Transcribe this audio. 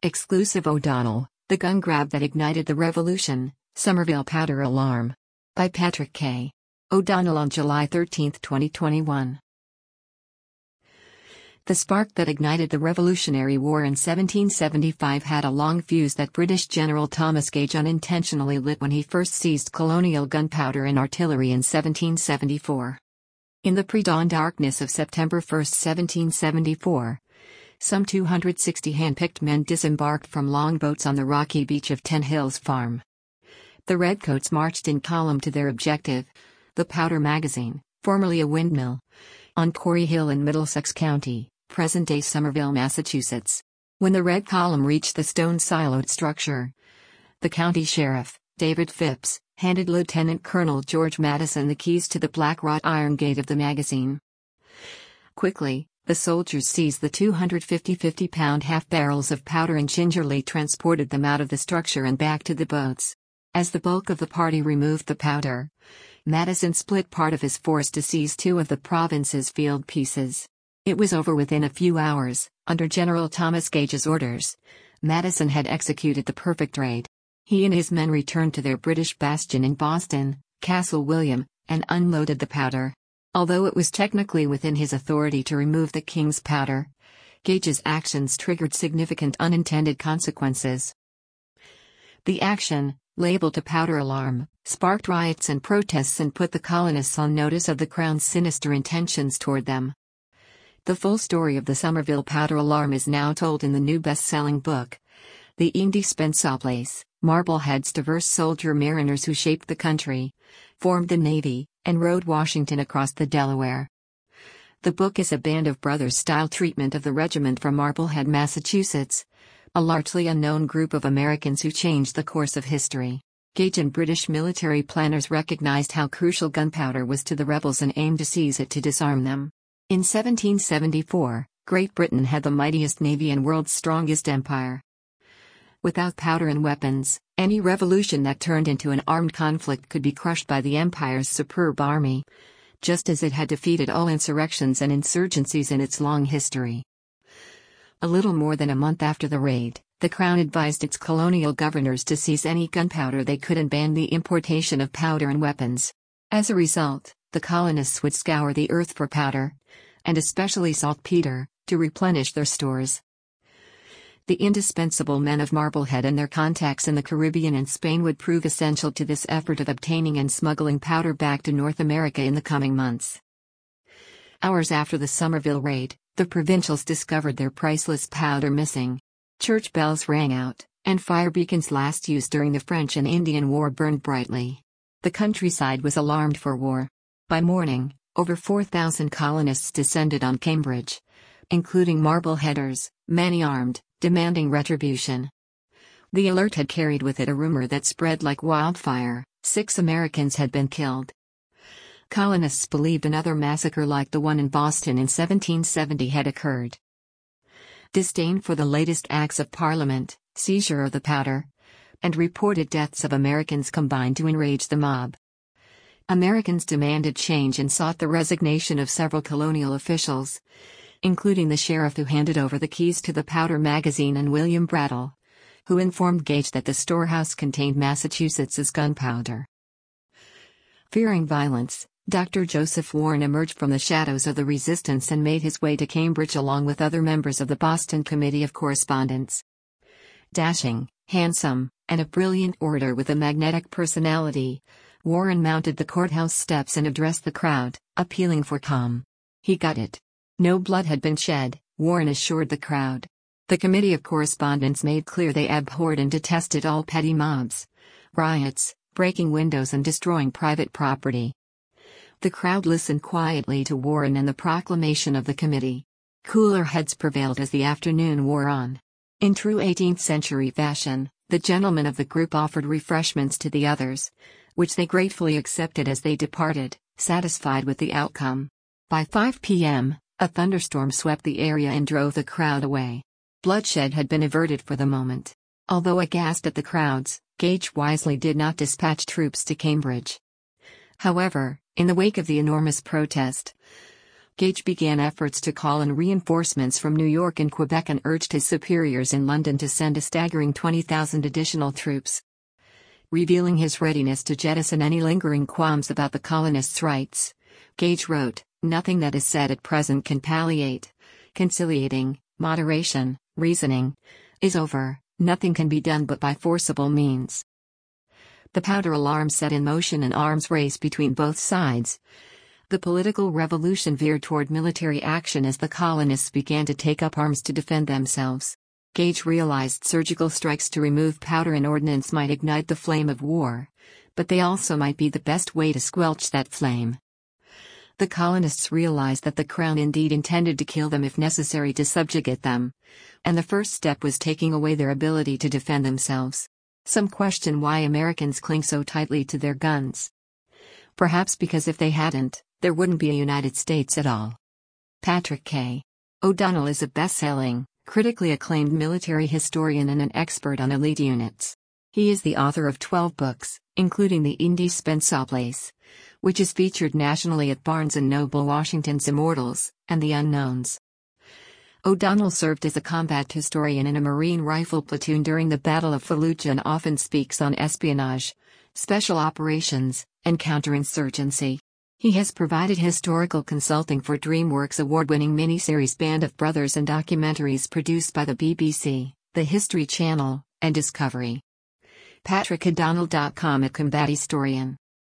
Exclusive O'Donnell, The Gun Grab That Ignited the Revolution, Somerville Powder Alarm. By Patrick K. O'Donnell on July 13, 2021. The spark that ignited the Revolutionary War in 1775 had a long fuse that British General Thomas Gage unintentionally lit when he first seized colonial gunpowder and artillery in 1774. In the pre-dawn darkness of September 1, 1774, some 260 hand-picked men disembarked from longboats on the rocky beach of Ten Hills Farm. The Redcoats marched in column to their objective, the Powder Magazine, formerly a windmill, on Corey Hill in Middlesex County, present-day Somerville, Massachusetts. When the Red Column reached the stone-siloed structure, the county sheriff, David Phipps, handed Lieutenant Colonel George Madison the keys to the black wrought iron gate of the magazine. Quickly, the soldiers seized the 250 50-pound half-barrels of powder and gingerly transported them out of the structure and back to the boats. As the bulk of the party removed the powder, Madison split part of his force to seize two of the province's field pieces. It was over within a few hours. Under General Thomas Gage's orders, Madison had executed the perfect raid. He and his men returned to their British bastion in Boston, Castle William, and unloaded the powder. Although it was technically within his authority to remove the king's powder, Gage's actions triggered significant unintended consequences. The action, labeled a powder alarm, sparked riots and protests and put the colonists on notice of the Crown's sinister intentions toward them. The full story of the Somerville Powder Alarm is now told in the new best-selling book, The Indispensables, Marblehead's diverse soldier mariners who shaped the country, formed the Navy, and rode Washington across the Delaware. The book is a Band of Brothers-style treatment of the regiment from Marblehead, Massachusetts, a largely unknown group of Americans who changed the course of history. Gage and British military planners recognized how crucial gunpowder was to the rebels and aimed to seize it to disarm them. In 1774, Great Britain had the mightiest navy and world's strongest empire. Without powder and weapons, any revolution that turned into an armed conflict could be crushed by the empire's superb army, just as it had defeated all insurrections and insurgencies in its long history. A little more than a month after the raid, the Crown advised its colonial governors to seize any gunpowder they could and ban the importation of powder and weapons. As a result, the colonists would scour the earth for powder, and especially saltpeter, to replenish their stores. The indispensable men of Marblehead and their contacts in the Caribbean and Spain would prove essential to this effort of obtaining and smuggling powder back to North America in the coming months. Hours after the Somerville raid, the provincials discovered their priceless powder missing. Church bells rang out, and fire beacons last used during the French and Indian War burned brightly. The countryside was alarmed for war. By morning, over 4,000 colonists descended on Cambridge, including Marbleheaders, many armed, demanding retribution. The alert had carried with it a rumor that spread like wildfire: 6 Americans had been killed. Colonists believed another massacre like the one in Boston in 1770 had occurred. Disdain for the latest acts of Parliament, seizure of the powder, and reported deaths of Americans combined to enrage the mob. Americans demanded change and sought the resignation of several colonial officials, including the sheriff who handed over the keys to the Powder Magazine and William Brattle, who informed Gage that the storehouse contained Massachusetts's gunpowder. Fearing violence, Dr. Joseph Warren emerged from the shadows of the resistance and made his way to Cambridge along with other members of the Boston Committee of Correspondence. Dashing, handsome, and a brilliant orator with a magnetic personality, Warren mounted the courthouse steps and addressed the crowd, appealing for calm. He got it. No blood had been shed, Warren assured the crowd. The Committee of Correspondence made clear they abhorred and detested all petty mobs, riots, breaking windows and destroying private property. The crowd listened quietly to Warren and the proclamation of the committee. Cooler heads prevailed as the afternoon wore on. In true 18th century fashion, the gentlemen of the group offered refreshments to the others, which they gratefully accepted as they departed, satisfied with the outcome. By 5 p.m., a thunderstorm swept the area and drove the crowd away. Bloodshed had been averted for the moment. Although aghast at the crowds, Gage wisely did not dispatch troops to Cambridge. However, in the wake of the enormous protest, Gage began efforts to call in reinforcements from New York and Quebec and urged his superiors in London to send a staggering 20,000 additional troops. Revealing his readiness to jettison any lingering qualms about the colonists' rights, Gage wrote, "Nothing that is said at present can palliate, conciliating, moderation, reasoning, is over, nothing can be done but by forcible means." The powder alarm set in motion an arms race between both sides. The political revolution veered toward military action as the colonists began to take up arms to defend themselves. Gage realized surgical strikes to remove powder and ordnance might ignite the flame of war, but they also might be the best way to squelch that flame. The colonists realized that the Crown indeed intended to kill them if necessary to subjugate them, and the first step was taking away their ability to defend themselves. Some question why Americans cling so tightly to their guns. Perhaps because if they hadn't, there wouldn't be a United States at all. Patrick K. O'Donnell is a best-selling, critically acclaimed military historian and an expert on elite units. He is the author of 12 books, including The Indispensables, which is featured nationally at Barnes & Noble, Washington's Immortals, and The Unknowns. O'Donnell served as a combat historian in a Marine rifle platoon during the Battle of Fallujah and often speaks on espionage, special operations, and counterinsurgency. He has provided historical consulting for DreamWorks award-winning miniseries Band of Brothers and documentaries produced by the BBC, the History Channel, and Discovery. PatrickO'Donnell.com, a combat historian.